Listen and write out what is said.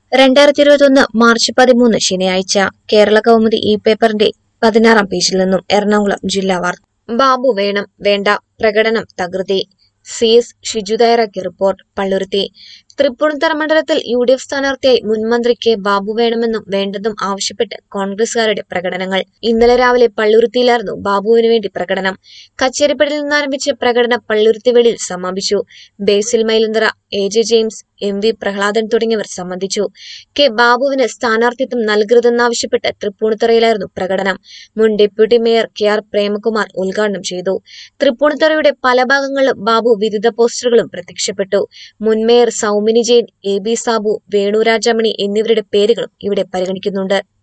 2021 March 13 ശനിയാഴ്ച കേരള കൗമുദി ഈ പേപ്പറിന്റെ 16-ാം പേജിൽ നിന്നും എറണാകുളം ജില്ലാ വാർത്ത. ബാബു വേണം വേണ്ട പ്രകടനം തകൃതി. CS ഷിജു തയ്യാറാക്കിയ റിപ്പോർട്ട്. പള്ളുരുത്തി. തൃപ്പൂണിത്തുറ മണ്ഡലത്തിൽ UDF സ്ഥാനാർത്ഥിയായി മുൻമന്ത്രി കെ ബാബു വേണമെന്നും വേണ്ടതും ആവശ്യപ്പെട്ട് കോൺഗ്രസുകാരുടെ പ്രകടനങ്ങൾ. ഇന്നലെ രാവിലെ പള്ളുരുത്തിയിലായിരുന്നു ബാബുവിന് വേണ്ടി പ്രകടനം. കച്ചേരിപ്പടിയിൽ നിന്നാരംഭിച്ച പ്രകടനം പള്ളുരുത്തി വെളിയിൽ സമാപിച്ചു. Basil Mylanthara, AJ James, MV Prahladan തുടങ്ങിയവർ സംബന്ധിച്ചു. കെ ബാബുവിന് സ്ഥാനാർത്ഥിത്വം നൽകരുതെന്നാവശ്യപ്പെട്ട് തൃപ്പൂണിത്തുറയിലായിരുന്നു പ്രകടനം. മുൻ ഡെപ്യൂട്ടി മേയർ KR പ്രേമകുമാർ ഉദ്ഘാടനം ചെയ്തു. തൃപ്പൂണിത്തുറയുടെ പല ഭാഗങ്ങളിലും ബാബു വിരുദ്ധ പോസ്റ്ററുകളും പ്രത്യക്ഷപ്പെട്ടു. മുൻ മേയർ സൗമിനി ജെയിൻ, AB സാബു, വേണു രാജാമണി എന്നിവരുടെ പേരുകളും ഇവിടെ പരിഗണിക്കുന്നുണ്ട്.